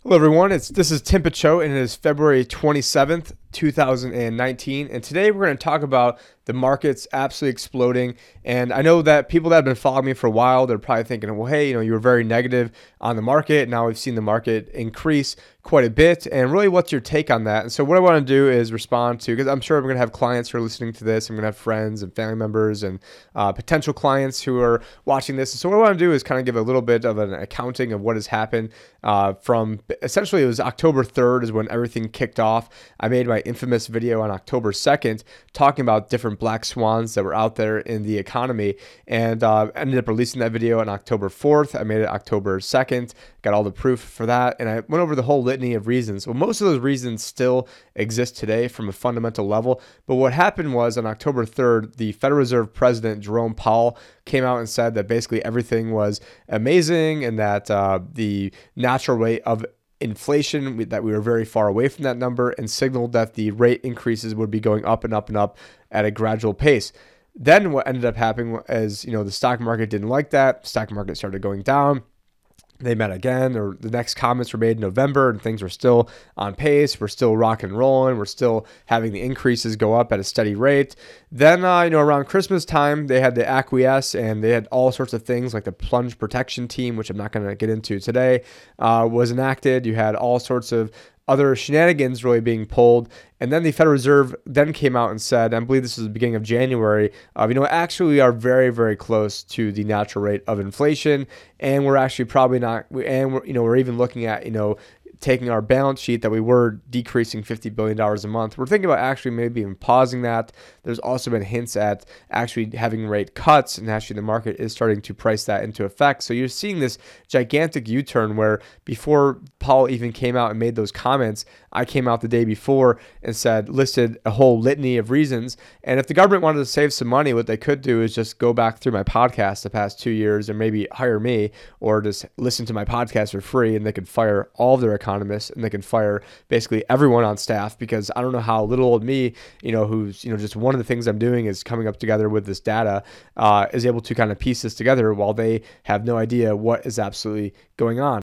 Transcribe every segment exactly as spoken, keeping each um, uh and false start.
Hello, everyone. It's this is Tim Picciott, and it is February twenty-seventh, two thousand nineteen. And today we're going to talk about the markets absolutely exploding. And I know that people that have been following me for a while, they're probably thinking, well, hey, you know, you were very negative on the market. Now we've seen the market increase quite a bit. And really, what's your take on that? And so what I want to do is respond to, because I'm sure I'm going to have clients who are listening to this. I'm going to have friends and family members and uh, potential clients who are watching this. And so what I want to do is kind of give a little bit of an accounting of what has happened uh, from essentially it was October third is when everything kicked off. I made my infamous video on October second talking about different black swans that were out there in the economy, and uh, ended up releasing that video on October fourth. I made it October second, got all the proof for that, and I went over the whole litany of reasons. Well, most of those reasons still exist today from a fundamental level, but what happened was on October third, the Federal Reserve President Jerome Powell came out and said that basically everything was amazing and that uh, the natural rate of inflation, that we were very far away from that number, and signaled that the rate increases would be going up and up and up at a gradual pace. Then what ended up happening is, you know, the stock market didn't like that. Stock market started going down. They met again, or the next comments were made in November, and things were still on pace. We're still rock and rolling. We're still having the increases go up at a steady rate. Then, uh, you know, around Christmas time, they had the acquiesce, and they had all sorts of things like the plunge protection team, which I'm not going to get into today, uh, was enacted. You had all sorts of other shenanigans really being pulled. And then the Federal Reserve then came out and said, I believe this is the beginning of January, uh, you know, actually we are very, very close to the natural rate of inflation. And we're actually probably not, and we're, you know, we're even looking at, you know, taking our balance sheet that we were decreasing fifty billion dollars a month. We're thinking about actually maybe even pausing that. There's also been hints at actually having rate cuts, and actually the market is starting to price that into effect. So you're seeing this gigantic U-turn where before Powell even came out and made those comments, I came out the day before and said, listed a whole litany of reasons. And if the government wanted to save some money, what they could do is just go back through my podcast the past two years and maybe hire me, or just listen to my podcast for free, and they could fire all of their economists, and they can fire basically everyone on staff, because I don't know how little old me, you know, who's, you know, just one of the things I'm doing is coming up together with this data, uh, is able to kind of piece this together while they have no idea what is absolutely going on.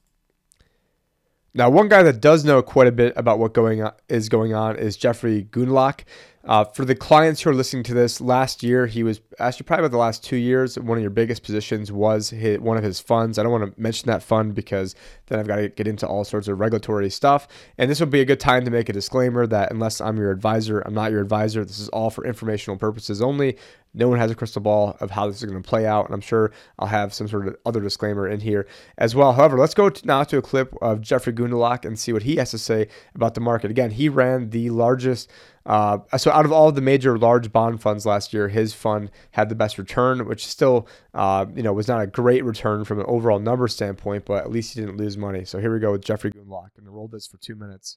Now, one guy that does know quite a bit about what going on is going on is Jeffrey Gundlach. Uh, for the clients who are listening to this, last year he was actually probably about the last two years. One of your biggest positions was his, one of his funds. I don't want to mention that fund because then I've got to get into all sorts of regulatory stuff. And this would be a good time to make a disclaimer that unless I'm your advisor, I'm not your advisor. This is all for informational purposes only. No one has a crystal ball of how this is going to play out, and I'm sure I'll have some sort of other disclaimer in here as well. However, let's go to now to a clip of Jeffrey Gundlach and see what he has to say about the market. Again, he ran the largest, uh, so out of all of the major large bond funds last year, his fund had the best return, which still, uh, you know, was not a great return from an overall number standpoint, but at least he didn't lose money. So here we go with Jeffrey Gundlach, and roll this for two minutes.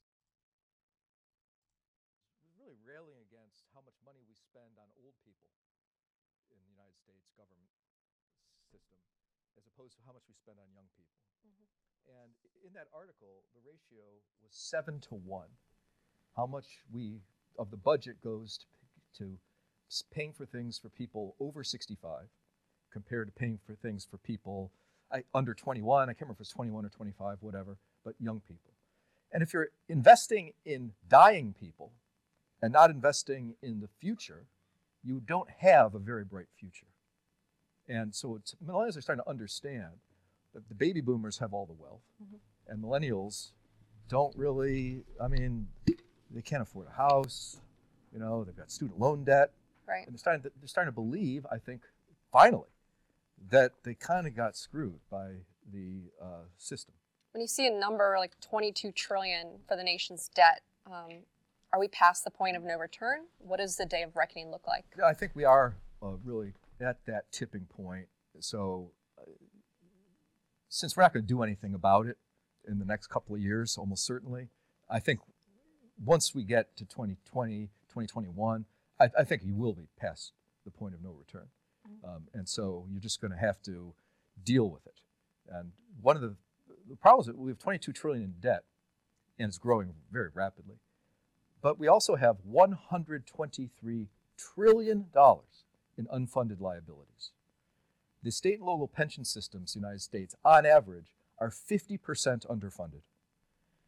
Really railing against how much money we spend on old people in the United States government system, as opposed to how much we spend on young people. Mm-hmm. And in that article, the ratio was seven to one. How much we of the budget goes to, to paying for things for people over sixty-five, compared to paying for things for people I, under twenty-one. I can't remember if it's twenty-one or twenty-five, whatever, but young people. And if you're investing in dying people and not investing in the future, you don't have a very bright future. And so it's, millennials are starting to understand that the baby boomers have all the wealth, mm-hmm. and millennials don't really, I mean, they can't afford a house, you know, they've got student loan debt. Right. And they're starting to, they're starting to believe, I think, finally, that they kind of got screwed by the uh, system. When you see a number like twenty-two trillion dollars for the nation's debt, um, are we past the point of no return? What does the day of reckoning look like? Yeah, I think we are uh, really at that tipping point. So uh, since we're not going to do anything about it in the next couple of years, almost certainly, I think once we get to twenty twenty, twenty twenty-one, I, I think you will be past the point of no return. Mm-hmm. Um, and so you're just going to have to deal with it. And one of the, the problems is that we have twenty-two trillion dollars in debt, and it's growing very rapidly. But we also have one hundred twenty-three trillion dollars in unfunded liabilities. The state and local pension systems in the United States, on average, are fifty percent underfunded.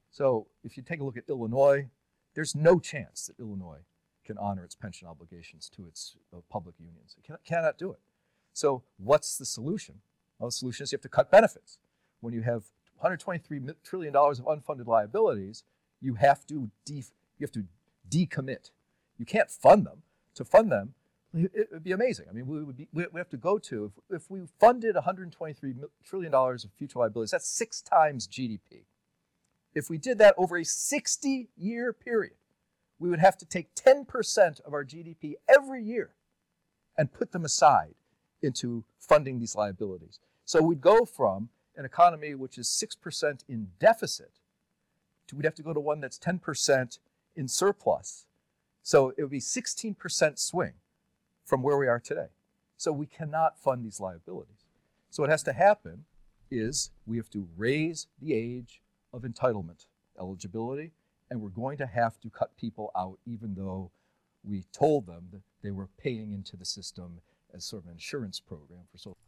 So if you take a look at Illinois, there's no chance that Illinois can honor its pension obligations to its uh, public unions. It cannot, cannot do it. So what's the solution? Well, the solution is you have to cut benefits. When you have one hundred twenty-three trillion dollars of unfunded liabilities, you have to de- you have to decommit. You can't fund them. To fund them, it would be amazing. I mean, we would be, we have to go to, if, if we funded one hundred twenty-three trillion dollars of future liabilities, that's six times G D P. If we did that over a sixty-year period, we would have to take ten percent of our G D P every year and put them aside into funding these liabilities. So we'd go from an economy which is six percent in deficit to, we'd have to go to one that's ten percent in surplus. So it would be sixteen percent swing from where we are today. So we cannot fund these liabilities. So what has to happen is we have to raise the age of entitlement eligibility, and we're going to have to cut people out even though we told them that they were paying into the system as sort of an insurance program for so.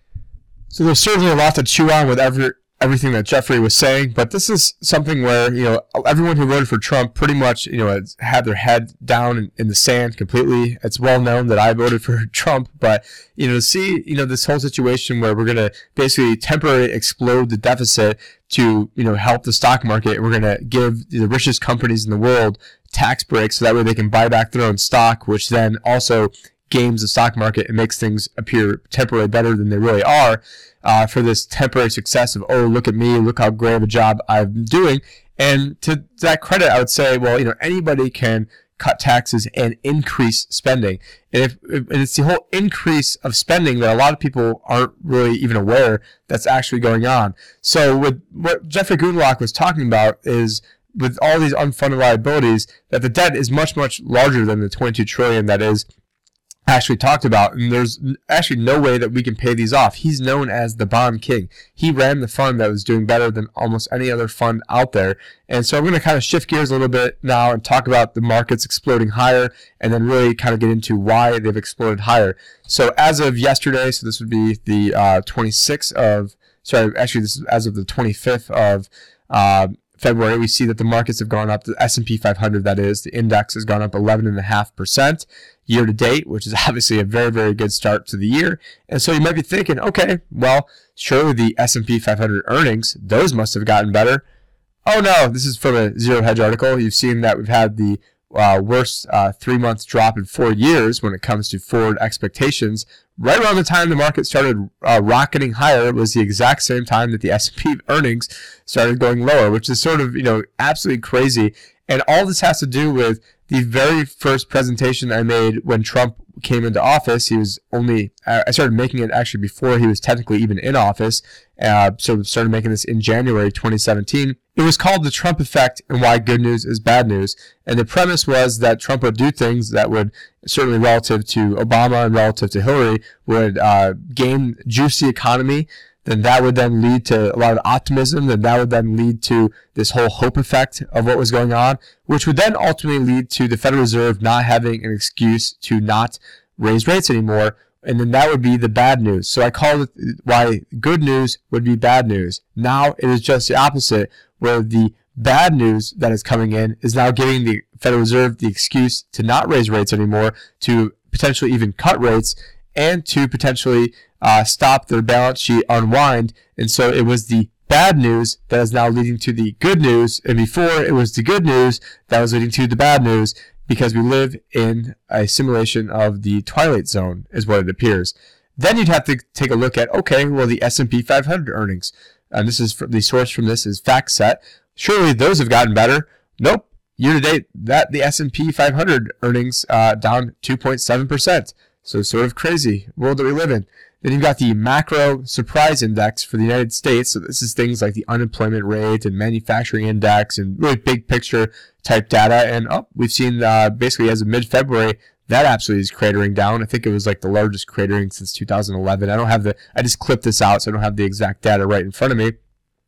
So there's certainly a lot to chew on with every, everything that Jeffrey was saying, but this is something where, you know, everyone who voted for Trump pretty much, you know, has had their head down in, in the sand completely. It's well known that I voted for Trump, but, you know, to see, you know, this whole situation where we're going to basically temporarily explode the deficit to, you know, help the stock market. We're going to give the richest companies in the world tax breaks so that way they can buy back their own stock, which then also games the stock market and makes things appear temporarily better than they really are, uh, for this temporary success of, oh, look at me, look how great of a job I'm doing. And to that credit, I would say, well, you know, anybody can cut taxes and increase spending. And, if, and it's the whole increase of spending that a lot of people aren't really even aware that's actually going on. So with what Jeffrey Gundlach was talking about is, with all these unfunded liabilities, that the debt is much, much larger than the twenty-two trillion dollars that is actually talked about, and there's actually no way that we can pay these off. He's known as the bond king. He ran the fund that was doing better than almost any other fund out there. And so I'm going to kind of shift gears a little bit now and talk about the markets exploding higher, and then really kind of get into why they've exploded higher. So as of yesterday, so this would be the uh, twenty-sixth of, sorry, actually this is as of the twenty-fifth of uh, February, we see that the markets have gone up. The S and P five hundred, that is, the index has gone up eleven point five percent year to date, which is obviously a very, very good start to the year. And so you might be thinking, okay, well, surely the S and P five hundred earnings, those must have gotten better. Oh no, this is from a Zero Hedge article. You've seen that we've had the uh, worst uh, three-month drop in four years when it comes to forward expectations. Right around the time the market started uh, rocketing higher was the exact same time that the S and P earnings started going lower, which is sort of, you know, absolutely crazy. And all this has to do with the very first presentation I made when Trump came into office. He was only, I started making it actually before he was technically even in office. Uh, so started making this in January twenty seventeen. It was called The Trump Effect and Why Good News is Bad News. And the premise was that Trump would do things that would, certainly relative to Obama and relative to Hillary, would uh, gain juice the economy. Then that would then lead to a lot of optimism. Then that would then lead to this whole hope effect of what was going on, which would then ultimately lead to the Federal Reserve not having an excuse to not raise rates anymore. And then that would be the bad news. So I call it why good news would be bad news. Now it is just the opposite, where the bad news that is coming in is now giving the Federal Reserve the excuse to not raise rates anymore, to potentially even cut rates, and to potentially uh, stop their balance sheet unwind. And so it was the bad news that is now leading to the good news. And before, it was the good news that was leading to the bad news, because we live in a simulation of the Twilight Zone, is what it appears. Then you'd have to take a look at, okay, well, the S and P five hundred earnings. And this is from, the source from this is FactSet. Surely those have gotten better. Nope. Year to date, that the S and P five hundred earnings uh, down two point seven percent. So sort of crazy world that we live in. Then you've got the macro surprise index for the United States. So this is things like the unemployment rate and manufacturing index and really big picture type data. And oh, we've seen uh, basically as of mid-February, that absolutely is cratering down. I think it was like the largest cratering since two thousand eleven. I don't have the, I just clipped this out, so I don't have the exact data right in front of me.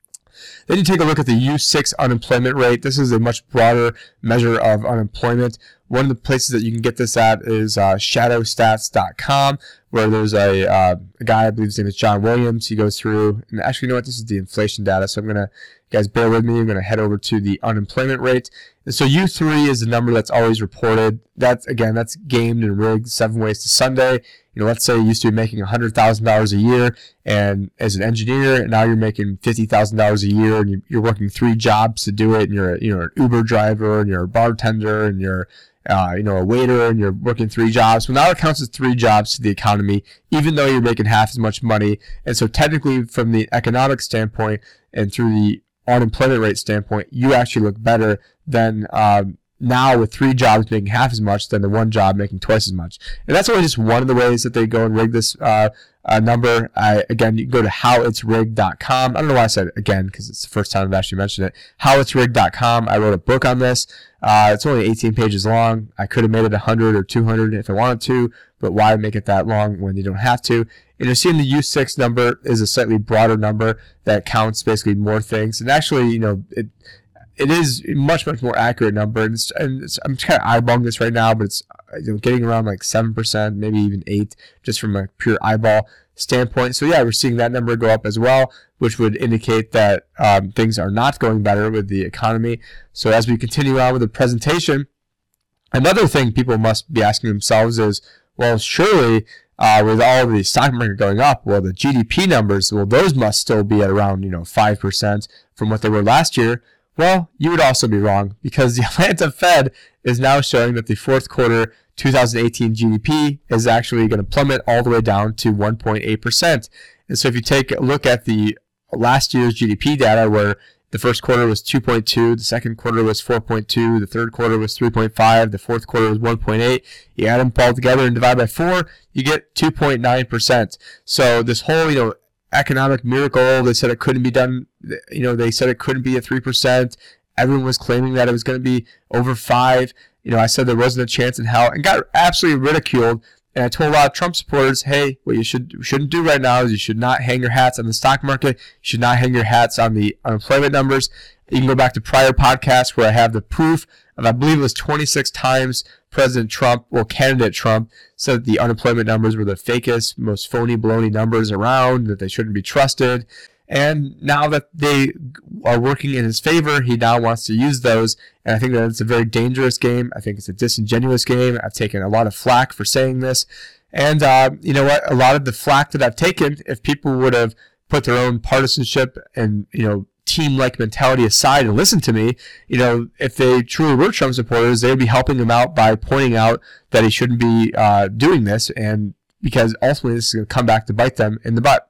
Then you take a look at the U six unemployment rate. This is a much broader measure of unemployment. one of the places that you can get this at is uh, shadow stats dot com, where there's a, uh, a guy, I believe his name is John Williams. He goes through, and actually, you know what? This is the inflation data, so I'm going to, you guys bear with me. I'm going to head over to the unemployment rate. And so U three is the number that's always reported. That's, again, that's gamed and rigged seven ways to Sunday. You know, let's say you used to be making one hundred thousand dollars a year, and as an engineer, and now you're making fifty thousand dollars a year, and you, you're working three jobs to do it, and you're, a, you know, an Uber driver, and you're a bartender, and you're, uh, you know, a waiter, and you're working three jobs. Well, now it counts as three jobs to the economy, even though you're making half as much money. And so technically, from the economic standpoint and through the unemployment rate standpoint, you actually look better than um, now with three jobs making half as much than the one job making twice as much. And that's only just one of the ways that they go and rig this uh, uh, number. I, again, you can go to how it's rigged dot com. I don't know why I said it again, because it's the first time I've actually mentioned it. how it's rigged dot com. I wrote a book on this. Uh, it's only eighteen pages long. I could have made it one hundred or two hundred if I wanted to, but why make it that long when you don't have to? And you're seeing the U six number is a slightly broader number that counts basically more things. And actually, you know, it it is a much, much more accurate number. And, it's, and it's, I'm kind of eyeballing this right now, but it's you know, getting around like seven percent, maybe even eight, just from a pure eyeball standpoint. So yeah, we're seeing that number go up as well, which would indicate that um, things are not going better with the economy. So as we continue on with the presentation, another thing people must be asking themselves is, well, surely uh, with all of the stock market going up, well, the G D P numbers, well, those must still be at around, you know, five percent from what they were last year. Well, you would also be wrong, because the Atlanta Fed is now showing that the fourth quarter two thousand eighteen G D P is actually going to plummet all the way down to one point eight percent. And so if you take a look at the last year's G D P data, where the first quarter was two point two, the second quarter was four point two, the third quarter was three point five, the fourth quarter was one point eight. You add them all together and divide by four, you get two point nine percent. So this whole, you know, economic miracle, they said it couldn't be done, you know, they said it couldn't be at three percent. Everyone was claiming that it was going to be over five. You know, I said there wasn't a chance in hell, and got absolutely ridiculed. And I told a lot of Trump supporters, hey, what you should shouldn't do right now is you should not hang your hats on the stock market. You should not hang your hats on the unemployment numbers. You can go back to prior podcasts where I have the proof of, I believe it was twenty-six times President Trump, well, candidate Trump, said that the unemployment numbers were the fakest, most phony, baloney numbers around, that they shouldn't be trusted. And now that they are working in his favor, he now wants to use those. And I think that it's a very dangerous game. I think it's a disingenuous game. I've taken a lot of flack for saying this. And uh, you know what? A lot of the flack that I've taken, if people would have put their own partisanship and, you know, team-like mentality aside and listened to me, you know, if they truly were Trump supporters, they would be helping him out by pointing out that he shouldn't be uh, doing this. And because ultimately this is going to come back to bite them in the butt.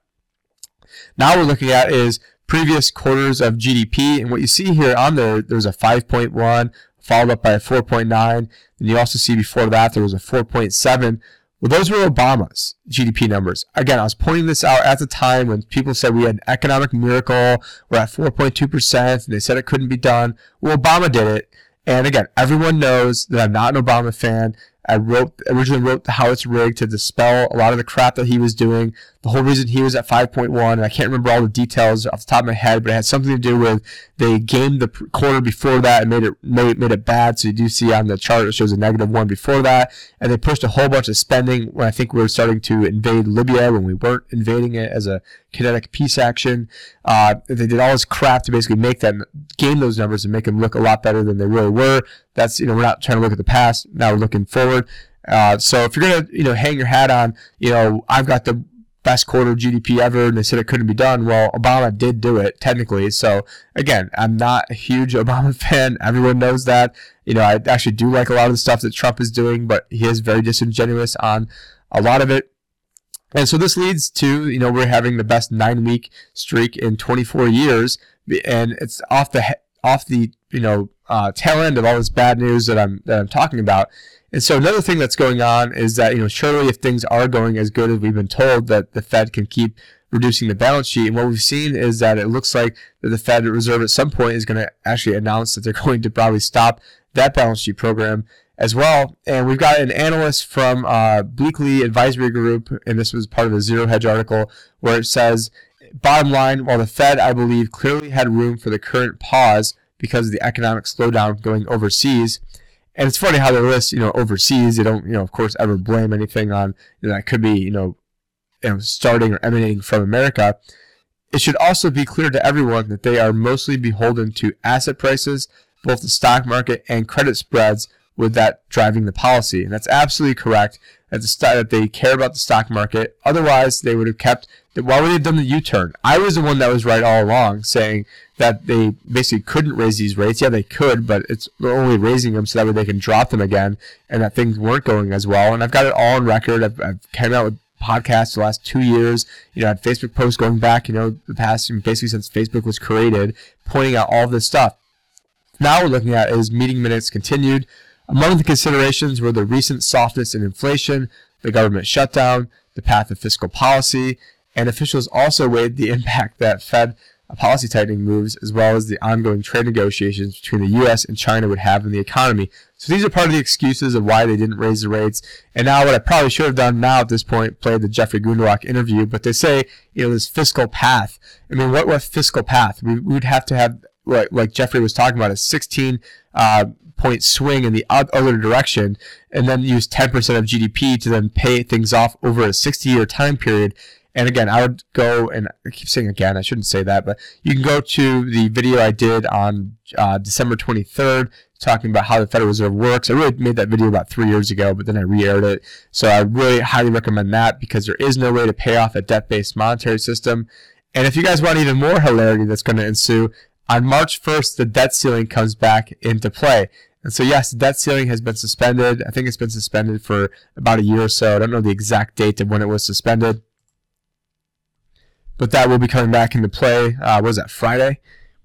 Now what we're looking at is previous quarters of G D P, and what you see here on there, there's a five point one, followed up by a four point nine, and you also see before that there was a four point seven. Well, those were Obama's G D P numbers. Again, I was pointing this out at the time when people said we had an economic miracle, we're at four point two percent, and they said it couldn't be done. Well, Obama did it, and again, everyone knows that I'm not an Obama fan. I wrote originally wrote How It's Rigged to dispel a lot of the crap that he was doing. The whole reason he was at five point one, and I can't remember all the details off the top of my head, but it had something to do with they gamed the quarter before that and made it made, made it bad. So you do see on the chart it shows a negative one before that, and they pushed a whole bunch of spending when I think we were starting to invade Libya when we weren't invading it as a kinetic peace action. Uh, they did all this crap to basically make them game those numbers and make them look a lot better than they really were. That's, you know, we're not trying to look at the past. Now we're looking forward. Uh, so if you're gonna, you know, hang your hat on, you know, I've got the best quarter G D P ever, and they said it couldn't be done. Well, Obama did do it technically. So again, I'm not a huge Obama fan. Everyone knows that. You know, I actually do like a lot of the stuff that Trump is doing, but he is very disingenuous on a lot of it. And so this leads to, you know, we're having the best nine-week streak in twenty-four years, and it's off the off the you know uh, tail end of all this bad news that I'm that I'm talking about. And so another thing that's going on is that, you know, surely if things are going as good as we've been told, that the Fed can keep reducing the balance sheet. And what we've seen is that it looks like that the Fed Reserve at some point is going to actually announce that they're going to probably stop that balance sheet program as well. And we've got an analyst from uh, Bleakley Advisory Group, and this was part of the Zero Hedge article, where it says, bottom line, while the Fed, I believe, clearly had room for the current pause because of the economic slowdown going overseas, And it's funny how they list, you know, overseas. They don't, you know, of course, ever blame anything on, you know, that could be, you know, you know, starting or emanating from America. It should also be clear to everyone that they are mostly beholden to asset prices, both the stock market and credit spreads, with that driving the policy. And that's absolutely correct, that, the st- that they care about the stock market. Otherwise, they would have kept, why would they have done the U-turn? I was the one that was right all along, saying that they basically couldn't raise these rates. Yeah, they could, but it's they're only raising them so that way they can drop them again, and that things weren't going as well. And I've got it all on record. I've, I've came out with podcasts the last two years. You know, I had Facebook posts going back, you know, the past, basically since Facebook was created, pointing out all this stuff. Now what we're looking at is meeting minutes continued. Among the considerations were the recent softness in inflation, the government shutdown, the path of fiscal policy, and officials also weighed the impact that Fed policy tightening moves, as well as the ongoing trade negotiations between the U S and China would have in the economy. So these are part of the excuses of why they didn't raise the rates. And now what I probably should have done now at this point, played the Jeffrey Gundlach interview, but they say, you know, this fiscal path. I mean, what what fiscal path? We would have to have, like, like Jeffrey was talking about, a sixteen uh, point swing in the other direction, and then use ten percent of G D P to then pay things off over a sixty-year time period. And again, I would go, and I keep saying again, I shouldn't say that, but you can go to the video I did on uh, December twenty-third, talking about how the Federal Reserve works. I really made that video about three years ago, but then I re-aired it. So I really highly recommend that, because there is no way to pay off a debt-based monetary system. And if you guys want even more hilarity that's going to ensue, on March first, the debt ceiling comes back into play. And so, yes, the debt ceiling has been suspended. I think it's been suspended for about a year or so. I don't know the exact date of when it was suspended, but that will be coming back into play. Uh, what is that, Friday?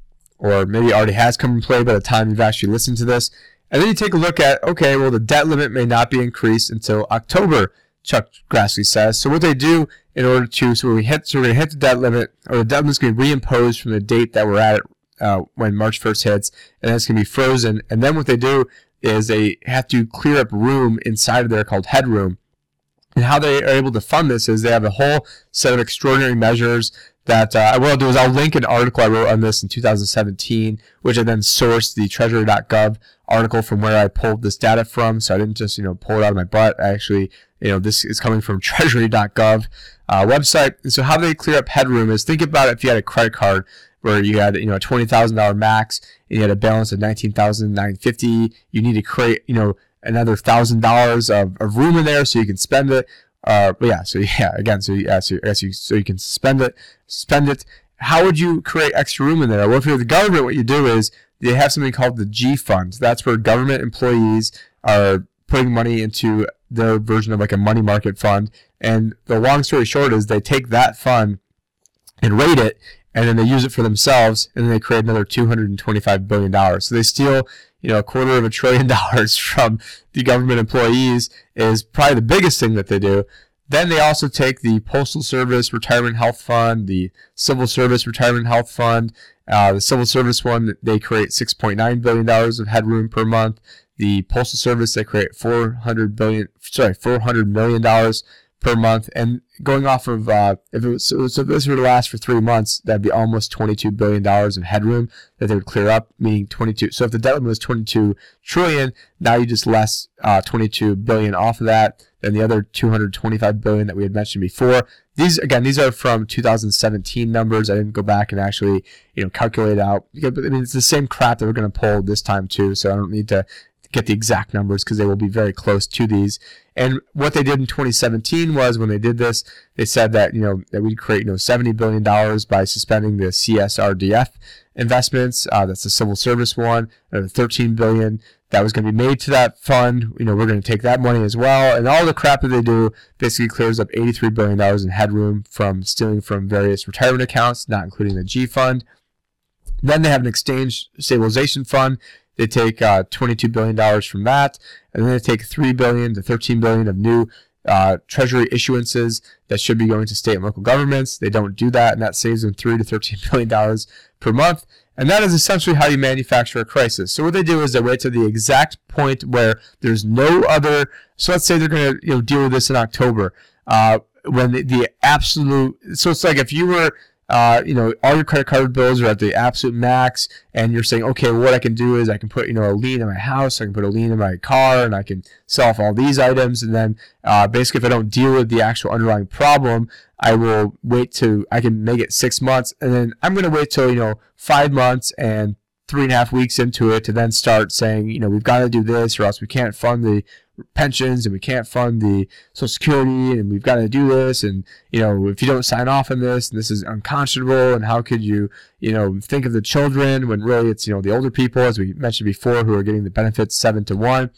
Or maybe it already has come into play by the time you've actually listened to this. And then you take a look at, okay, well, the debt limit may not be increased until October, Chuck Grassley says. So what they do in order to, so we hit, so we're going to hit the debt limit, or the debt limit is going to be reimposed from the date that we're at uh, when March first hits, and then it's going to be frozen. And then what they do is they have to clear up room inside of there called headroom. And how they are able to fund this is they have a whole set of extraordinary measures that uh, what I'll do is I'll link an article I wrote on this in two thousand seventeen, which I then sourced the treasury dot gov article from where I pulled this data from. So I didn't just, you know, pull it out of my butt. I actually, you know, this is coming from treasury dot gov uh, website. And so how they clear up headroom is, think about it if you had a credit card where you had, you know, a twenty thousand dollars max and you had a balance of nineteen thousand nine hundred fifty dollars. You need to create, you know, another one thousand dollars of, of room in there so you can spend it. Uh, but yeah, so yeah, again, so yeah, so, so, you, so you can spend it, spend it. How would you create extra room in there? Well, if you're the government, what you do is they have something called the G Fund. That's where government employees are putting money into their version of like a money market fund. And the long story short is they take that fund and rate it, and then they use it for themselves, and then they create another two hundred twenty-five billion dollars. So they steal, you know, a quarter of a trillion dollars from the government employees is probably the biggest thing that they do. Then they also take the Postal Service Retirement Health Fund, the Civil Service Retirement Health Fund. Uh, the Civil Service one, they create six point nine billion dollars of headroom per month. The Postal Service, they create four hundred billion dollars, sorry, four hundred million dollars per month. And going off of, uh, if it was, so, so if this were to last for three months, that'd be almost twenty-two billion dollars of headroom that they would clear up, meaning twenty-two. So if the debt limit was twenty-two trillion, now you just less uh, twenty-two billion off of that, than the other two hundred twenty-five billion that we had mentioned before. These, again, these are from two thousand seventeen numbers. I didn't go back and actually, you know, calculate out. I mean, it's the same crap that we're going to pull this time too, so I don't need to get the exact numbers because they will be very close to these. And what they did in twenty seventeen was, when they did this, they said that, you know, that we'd create, you know, seventy billion dollars by suspending the C S R D F investments. Uh, that's the civil service one. Uh, thirteen billion dollars that was going to be made to that fund. You know, we're going to take that money as well. And all the crap that they do basically clears up eighty-three billion dollars in headroom from stealing from various retirement accounts, not including the G Fund. Then they have an exchange stabilization fund. They take uh, twenty-two billion dollars from that, and then they take three billion dollars to thirteen billion dollars of new uh, treasury issuances that should be going to state and local governments. They don't do that, and that saves them three to thirteen billion dollars per month. And that is essentially how you manufacture a crisis. So what they do is they wait to the exact point where there's no other. So let's say they're going to, you know, deal with this in October, uh, when the, the absolute. So it's like if you were uh, you know, all your credit card bills are at the absolute max, and you're saying, okay, well, what I can do is I can put, you know, a lien in my house, I can put a lien in my car, and I can sell off all these items, and then uh, basically if I don't deal with the actual underlying problem, I will wait to, I can make it six months, and then I'm going to wait till, you know, five months and three and a half weeks into it to then start saying, you know, we've got to do this or else we can't fund the pensions and we can't fund the Social Security and we've got to do this. And, you know, if you don't sign off on this, this is unconscionable. And how could you, you know, think of the children when really it's, you know, the older people, as we mentioned before, who are getting the benefits seven to one.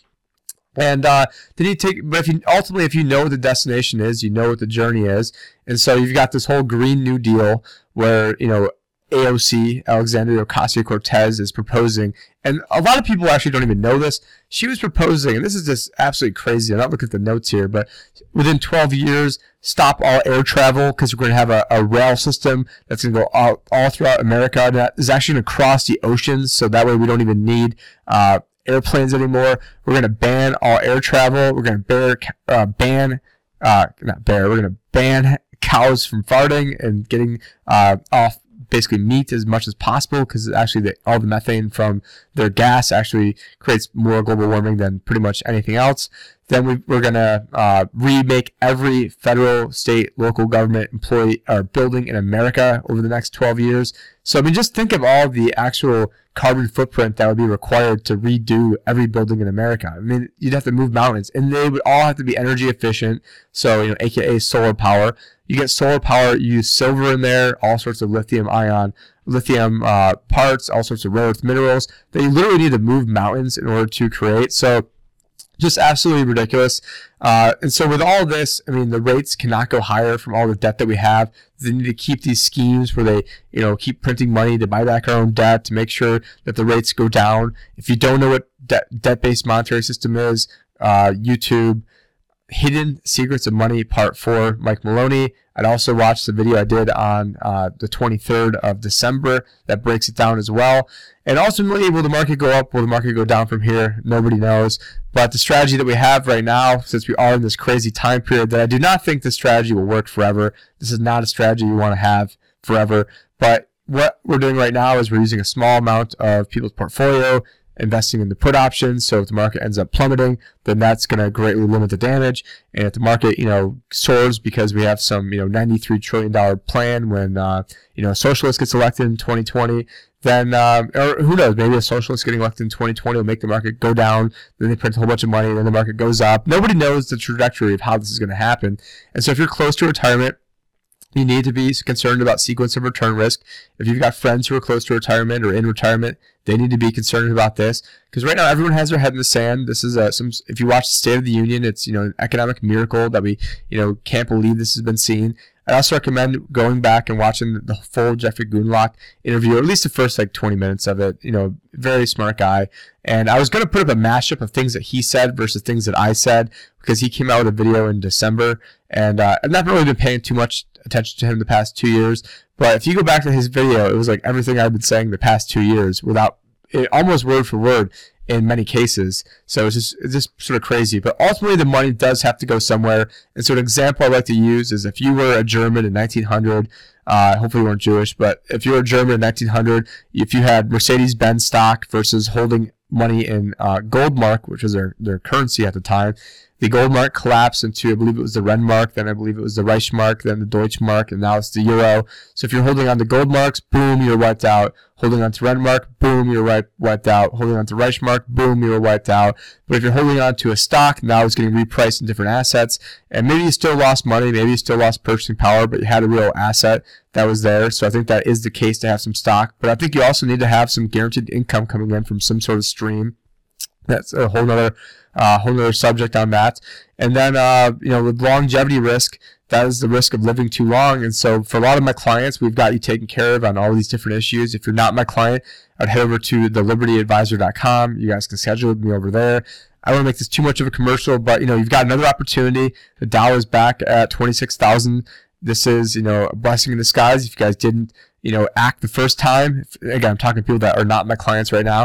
And uh, then you take, but if you ultimately, if you know what the destination is, you know what the journey is. And so you've got this whole Green New Deal where, you know, A O C, Alexandria Ocasio-Cortez, is proposing, and a lot of people actually don't even know this. She was proposing, and this is just absolutely crazy. I'm not looking at the notes here, but within twelve years, stop all air travel because we're going to have a, a rail system that's going to go all, all throughout America. And that is actually going to cross the oceans, so that way we don't even need uh, airplanes anymore. We're going to ban all air travel. We're going to bear, uh, ban, uh, not bear, we're going to ban cows from farting and getting uh, off basically meat as much as possible, because actually the, all the methane from their gas actually creates more global warming than pretty much anything else. Then we, we're going to uh, remake every federal, state, local government employee or building in America over the next twelve years. So I mean, just think of all the actual carbon footprint that would be required to redo every building in America. I mean, you'd have to move mountains, and they would all have to be energy efficient. So, you know, A K A solar power. You get solar power, you use silver in there, all sorts of lithium ion, lithium uh, parts, all sorts of rare earth minerals that you literally need to move mountains in order to create. So just absolutely ridiculous. Uh, and so with all this, I mean, the rates cannot go higher from all the debt that we have. They need to keep these schemes where they, you know, keep printing money to buy back our own debt to make sure that the rates go down. If you don't know what debt, debt-based monetary system is, uh, YouTube, Hidden Secrets of Money Part four, Mike Maloney. I'd also watch the video I did on uh, the twenty-third of December that breaks it down as well. And ultimately, will the market go up? Will the market go down from here? Nobody knows. But the strategy that we have right now, since we are in this crazy time period, that I do not think this strategy will work forever. This is not a strategy you want to have forever. But what we're doing right now is we're using a small amount of people's portfolio, investing in the put options. So if the market ends up plummeting, then that's going to greatly limit the damage. And if the market, you know, soars because we have some, you know, ninety-three trillion dollars plan when, uh, you know, a socialist gets elected in twenty twenty, then, uh, or who knows, maybe a socialist getting elected in twenty twenty will make the market go down. Then they print a whole bunch of money, and then the market goes up. Nobody knows the trajectory of how this is going to happen. And so if you're close to retirement, you need to be concerned about sequence of return risk. If you've got friends who are close to retirement or in retirement, they need to be concerned about this, because right now everyone has their head in the sand. This is a, some. If you watch the State of the Union, it's, you know, an economic miracle that we, you know, can't believe this has been seen. I also recommend going back and watching the full Jeffrey Gundlach interview, or at least the first like twenty minutes of it. You know, very smart guy. And I was going to put up a mashup of things that he said versus things that I said, because he came out with a video in December, and uh, I've not really been paying too much attention to him the past two years. But if you go back to his video, it was like everything I've been saying the past two years, without it, almost word for word in many cases. So it's just it's just sort of crazy. But ultimately, the money does have to go somewhere. And so an example I like to use is if you were a German in nineteen hundred, uh, hopefully you weren't Jewish, but if you were a German in nineteen hundred, if you had Mercedes-Benz stock versus holding money in uh, Goldmark, which was their, their currency at the time, the Goldmark collapsed into, I believe it was the Renmark, then I believe it was the Reichsmark, then the Deutschmark, and now it's the Euro. So if you're holding on to Goldmarks, boom, you're wiped out. Holding on to Renmark, boom, you're wipe, wiped out. Holding on to Reichsmark, boom, you're wiped out. But if you're holding on to a stock, now it's getting repriced in different assets, and maybe you still lost money, maybe you still lost purchasing power, but you had a real asset that was there. So I think that is the case to have some stock. But I think you also need to have some guaranteed income coming in from some sort of stream. That's a whole nother uh, whole nother subject on that. And then, uh, you know, with longevity risk, that is the risk of living too long. And so for a lot of my clients, we've got you taken care of on all these different issues. If you're not my client, I'd head over to the liberty advisor dot com. You guys can schedule with me over there. I don't want to make this too much of a commercial, but, you know, you've got another opportunity. The Dow is back at twenty-six thousand. This is, you know, a blessing in disguise. If you guys didn't, you know, act the first time, again, I'm talking to people that are not my clients right now,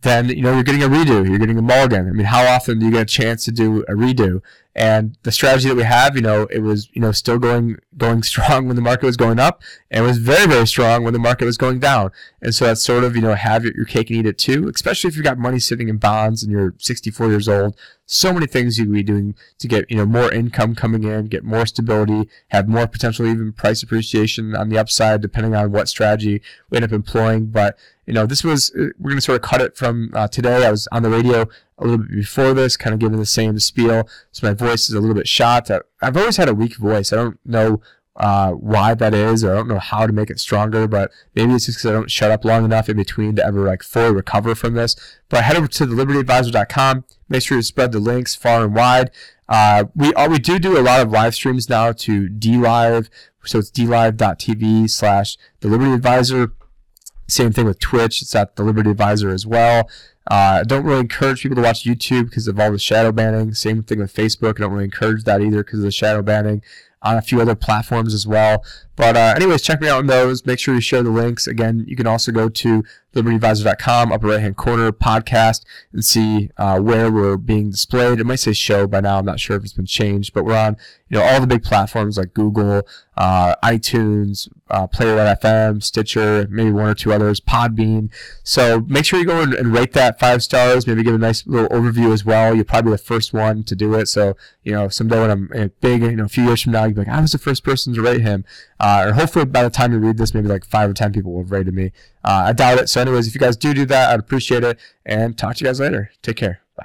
then, you know, you're getting a redo, you're getting a mulligan. I mean, how often do you get a chance to do a redo? And the strategy that we have, you know, it was, you know, still going going strong when the market was going up, and it was very, very strong when the market was going down. And so that's sort of, you know, have your, your cake and eat it too, especially if you've got money sitting in bonds and you're sixty-four years old. So many things you could be doing to get, you know, more income coming in, get more stability, have more potential even price appreciation on the upside, depending on what strategy we end up employing. But, you know, this was, we're going to sort of cut it from uh, today. I was on the radio a little bit before this, kind of giving the same spiel. So my voice is a little bit shot. I've always had a weak voice. I don't know uh, why that is, or I don't know how to make it stronger, but maybe it's just because I don't shut up long enough in between to ever like fully recover from this. But head over to the liberty advisor dot com. Make sure you spread the links far and wide. Uh, we uh, we do do a lot of live streams now to DLive. So it's dlive.tv slash the Liberty Advisor. Same thing with Twitch. It's at the Liberty Advisor as well. Uh, I don't really encourage people to watch YouTube because of all the shadow banning. Same thing with Facebook. I don't really encourage that either because of the shadow banning on a few other platforms as well. But uh, anyways, check me out on those. Make sure you share the links. Again, you can also go to liberty advisor dot com, upper right-hand corner, podcast, and see uh, where we're being displayed. It might say show by now. I'm not sure if it's been changed, but we're on, you know, all the big platforms like Google, uh, iTunes, uh, Player dot F M, Stitcher, maybe one or two others, Podbean. So make sure you go and, and rate that five stars. Maybe give a nice little overview as well. You're probably the first one to do it. So, you know, someday when I'm uh, big, you know, a few years from now, you'll be like, I was the first person to rate him. Uh, or hopefully by the time you read this, maybe like five or ten people will have rated me. Uh, I doubt it. So anyways, if you guys do do that, I'd appreciate it. And talk to you guys later. Take care. Bye.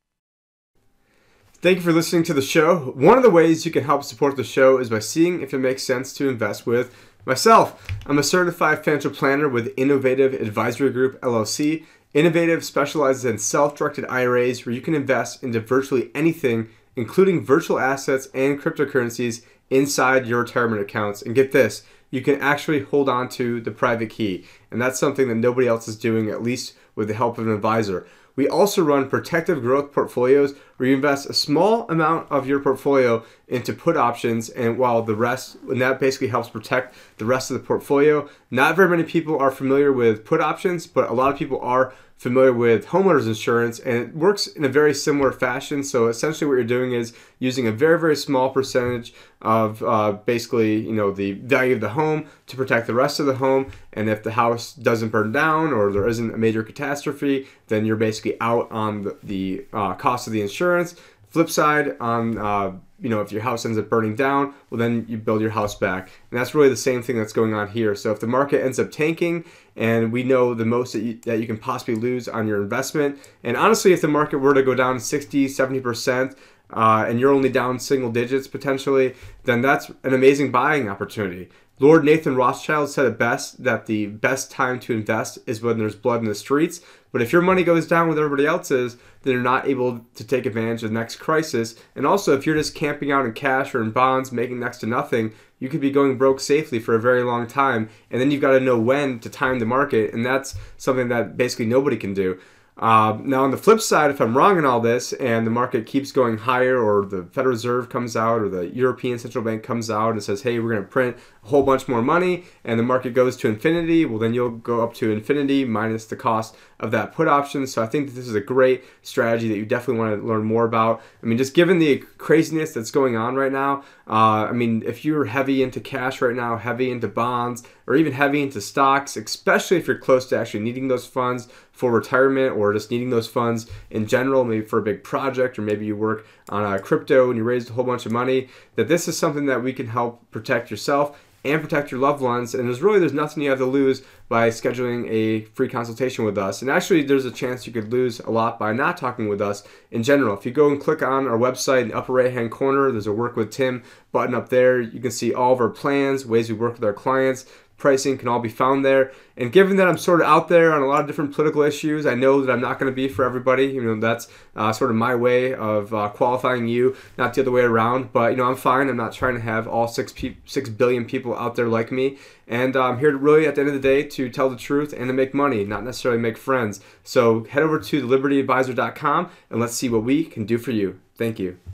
Thank you for listening to the show. One of the ways you can help support the show is by seeing if it makes sense to invest with myself. I'm a certified financial planner with Innovative Advisory Group, L L C. Innovative specializes in self-directed I R As where you can invest into virtually anything, including virtual assets and cryptocurrencies inside your retirement accounts. And get this, you can actually hold on to the private key. And that's something that nobody else is doing, at least with the help of an advisor. We also run protective growth portfolios where you invest a small amount of your portfolio into put options, and while the rest, and that basically helps protect the rest of the portfolio. Not very many people are familiar with put options, but a lot of people are familiar with homeowners insurance, and it works in a very similar fashion. So essentially what you're doing is using a very, very small percentage of uh, basically, you know, the value of the home to protect the rest of the home. And if the house doesn't burn down or there isn't a major catastrophe, then you're basically out on the, the uh, cost of the insurance. Flip side, on uh, you know, if your house ends up burning down, well, then you build your house back. And that's really the same thing that's going on here. So if the market ends up tanking, and we know the most that you, that you can possibly lose on your investment, and honestly, if the market were to go down sixty, seventy percent, uh, and you're only down single digits potentially, then that's an amazing buying opportunity. Lord Nathan Rothschild said it best, that the best time to invest is when there's blood in the streets. But if your money goes down with everybody else's, then you're not able to take advantage of the next crisis. And also, if you're just camping out in cash or in bonds, making next to nothing, you could be going broke safely for a very long time. And then you've got to know when to time the market. And that's something that basically nobody can do. Uh, now, on the flip side, if I'm wrong in all this and the market keeps going higher, or the Federal Reserve comes out or the European Central Bank comes out and says, hey, we're going to print a whole bunch more money, and the market goes to infinity, well, then you'll go up to infinity minus the cost of that put option. So I think that this is a great strategy that you definitely want to learn more about. I mean, just given the craziness that's going on right now, uh, I mean, if you're heavy into cash right now, heavy into bonds, or even heavy into stocks, especially if you're close to actually needing those funds for retirement, or just needing those funds in general, maybe for a big project, or maybe you work on a crypto and you raised a whole bunch of money, that this is something that we can help protect yourself and protect your loved ones. And there's really, there's nothing you have to lose by scheduling a free consultation with us. And actually, there's a chance you could lose a lot by not talking with us in general. If you go and click on our website in the upper right-hand corner, there's a Work with Tim button up there. You can see all of our plans, ways we work with our clients. Pricing can all be found there. And given that I'm sort of out there on a lot of different political issues, I know that I'm not going to be for everybody. You know, that's uh, sort of my way of uh, qualifying you, not the other way around. But, you know, I'm fine. I'm not trying to have all six, pe- six billion people out there like me. And uh, I'm here to really, at the end of the day, to tell the truth and to make money, not necessarily make friends. So head over to the liberty advisor dot com and let's see what we can do for you. Thank you.